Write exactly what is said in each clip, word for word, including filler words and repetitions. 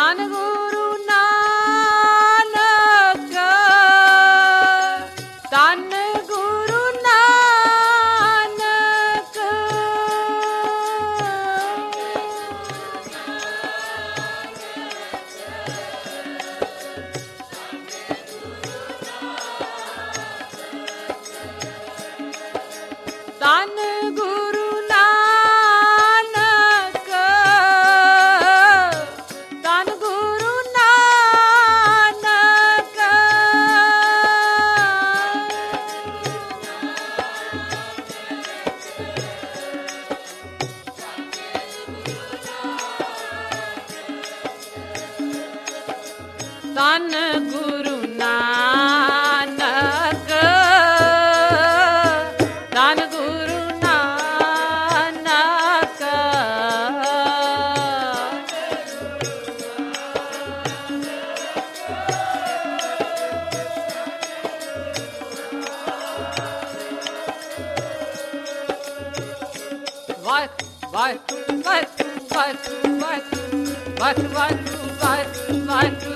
ਧੰਨ ਗੁਰੂ ਨਾਨਕ, ਧੰਨ ਗੁਰੂ ਨਾਨਕ। ਧੰਨ ਗੁਰੂ ਨਾਨਕ, ਧੰਨ ਗੁਰੂ ਨਾਨਕ। ਧੰਨ ਗੁਰੂ ਨਾਨਕ, ਧੰਨ ਗੁਰੂ ਨਾਨਕ। ਵਾਹਿਗੁਰੂ ਵਾਹਿਗੁਰੂ ਵਾਹਿਗੁਰੂ ਵਾਹਿਗੁਰੂ ਵਾਹਿਗੁਰੂ ਵਾਹਿਗੁਰੂ ਵਾਹਿਗੁਰੂ।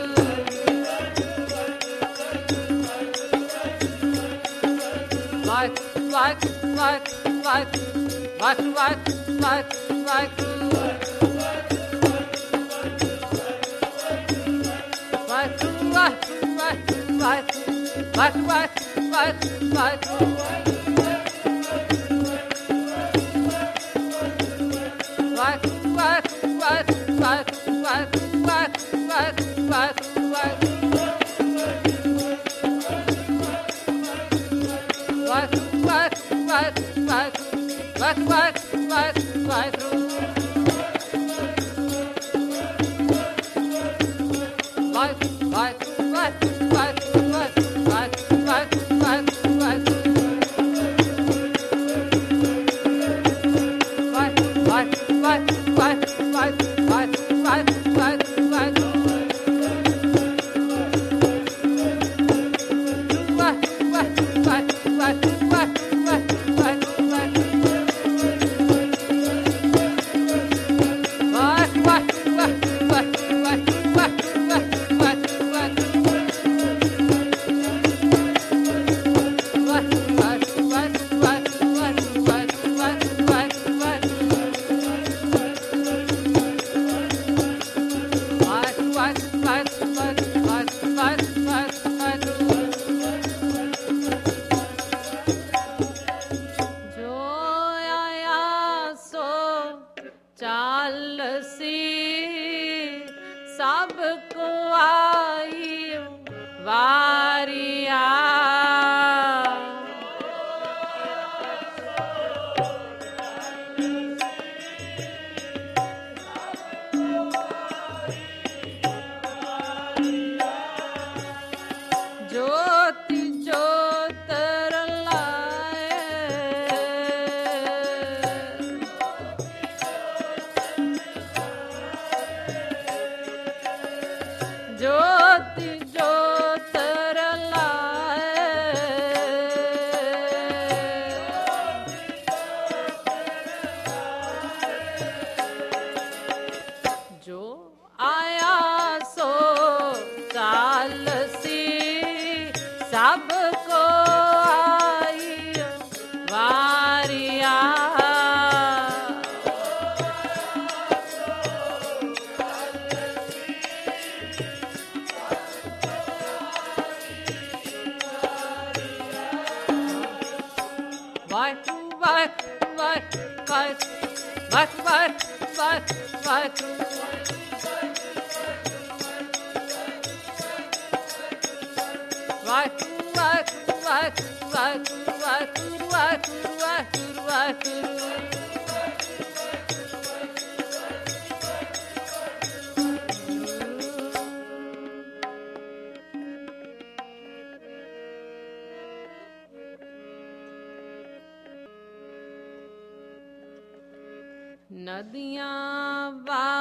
ਨਦੀਆਂ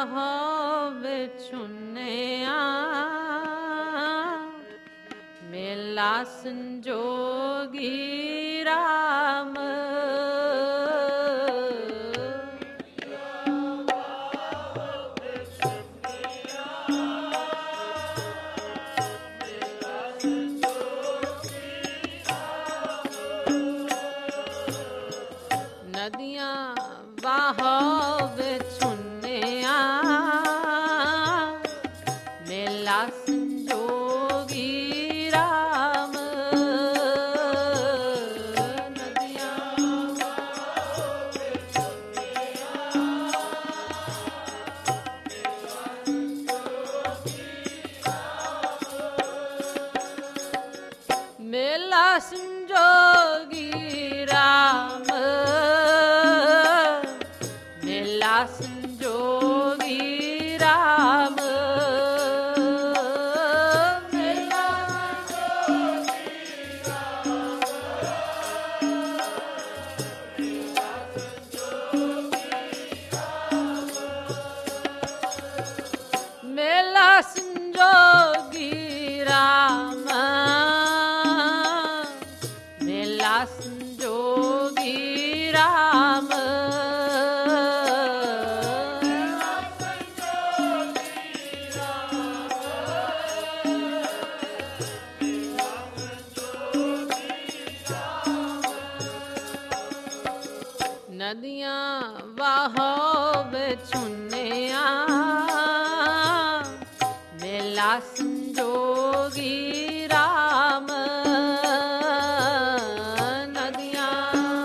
ਬਾਹੋਂ ਵਿਛੁੰਨਿਆ ਮੇਲਾ ਸੰਜੋਗੀ ਰਾਮ नदियां बहो बिछुन्निया मेला संजोगी राम नदियां मेला संजोगी राम मेला संजोगी राम मेला मेला संजोगी राम मेला संजोगी राम नदियां बहो बिछुन्निया मेला संजोगी राम नदियां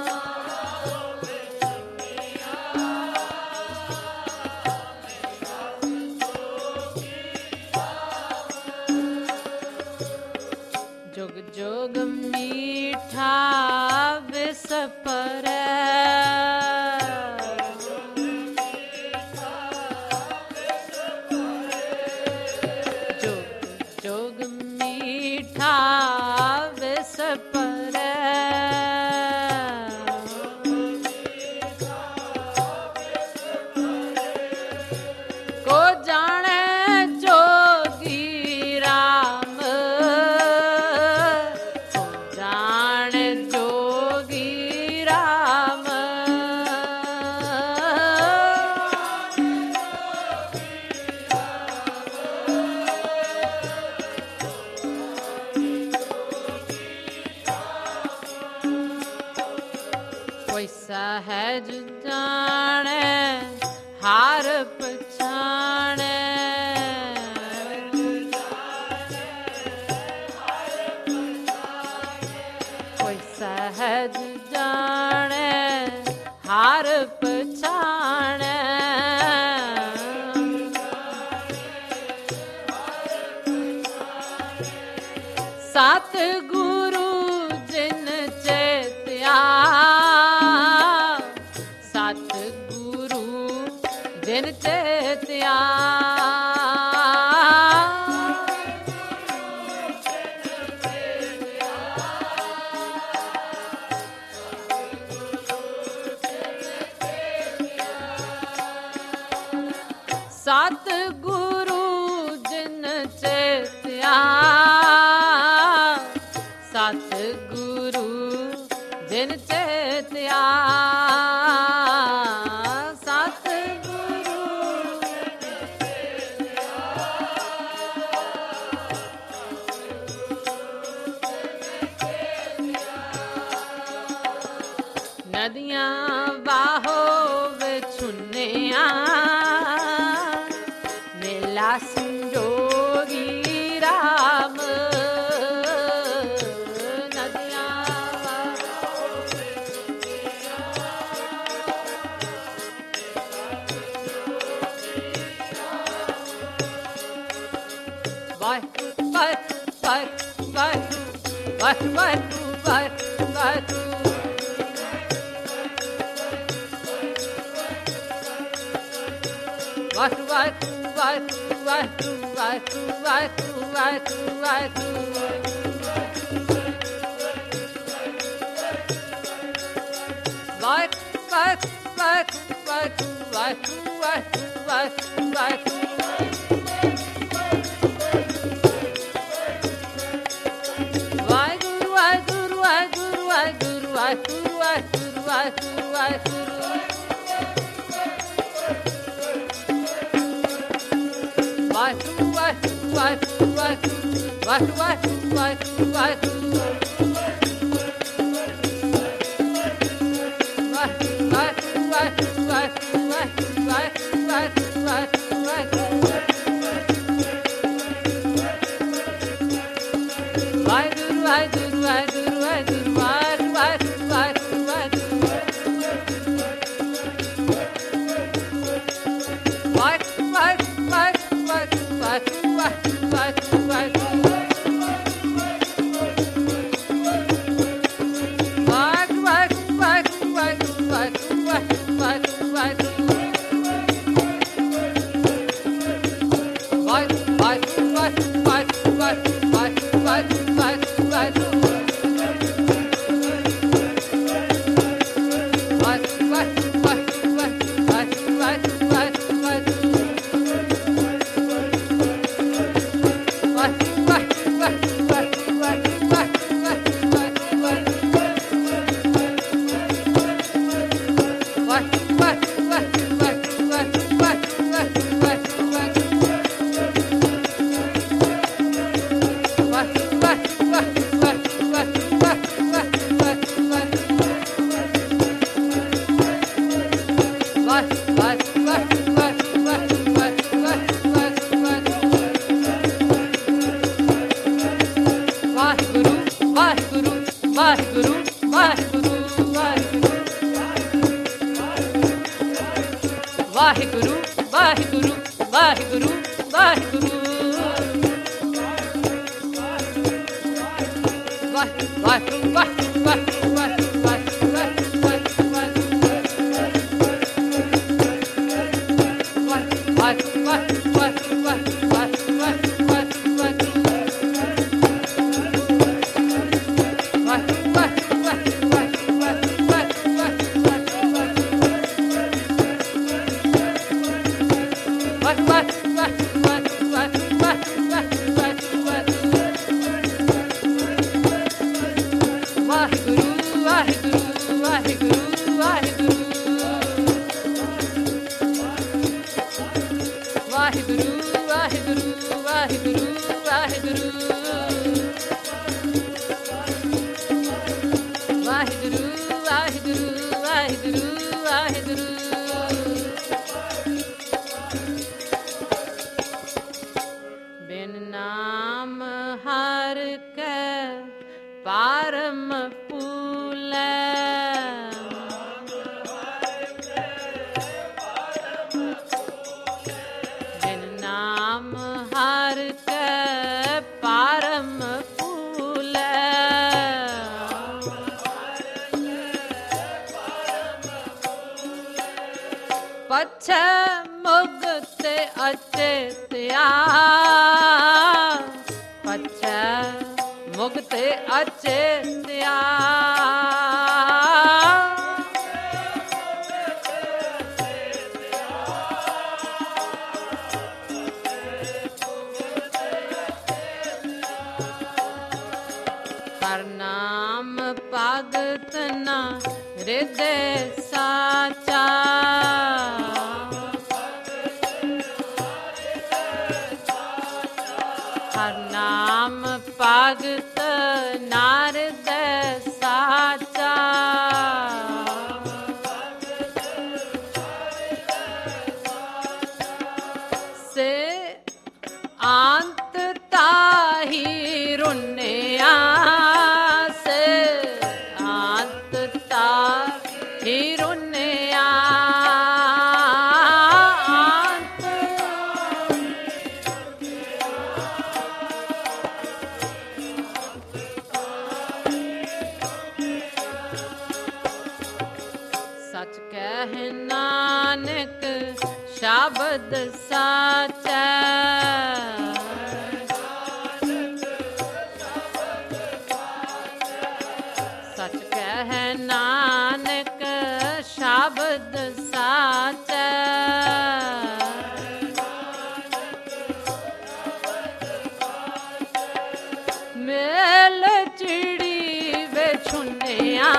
जुग जुग मीठा विष परै जोग मीठा विष परै को जाने जोगी राम को जाने जोगी राम कोई सहज जाने हार पछाने कोई सहज जाने हार पछाने सात गुरु जिन चेत्या सात गुरु जिन चेत्या सात गुरु जिन चेत्या सात गुरु जिन चेत्या सात गुरु नदियां बहो बिछुन्निया मेला संजोगी राम नदियां वाह वाह वाह वाह वाह वाह वाह Watu watu watu watu watu watu watu watu Watu watu watu watu watu watu watu watu Waheguru Waheguru Waheguru Waheguru Waheguru Waheguru Waheguru Waheguru Waheguru Waheguru Waheguru Waheguru Waheguru Waheguru Waheguru Waheguru Waheguru Waheguru Waheguru Waheguru Waheguru परम फूल बिन नाम हर के परम फूल पछे मुक्त अचेत्या पछे मुक्त अचेत्या प्रणाम भगत ना हृदय साचा प्रणाम भगत नारद साचा से अंत ताही रुन्या से अंत ताही रुन्या सच कह नानक शब्द साचा सच कह नानक शब्द साचा मेल चिड़ी वे छुनिया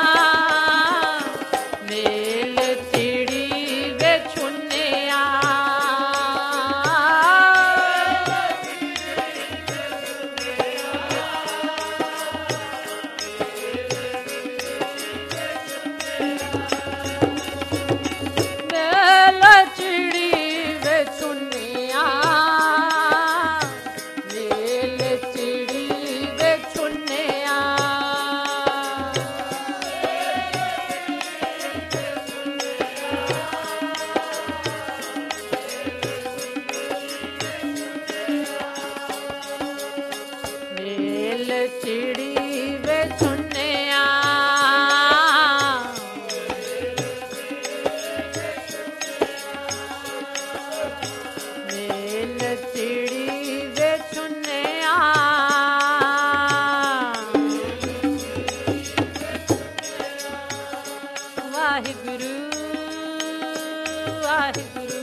चिड़ी वे सुनिया मेल चिड़ी वे सुनिया वाहिगुरु वाहिगुरु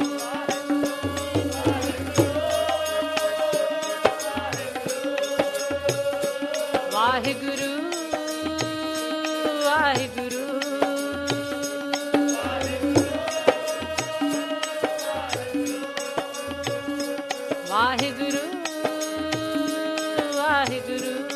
वाहिगुरु वाहिगुरु वाहिगुरु वाहिगुरु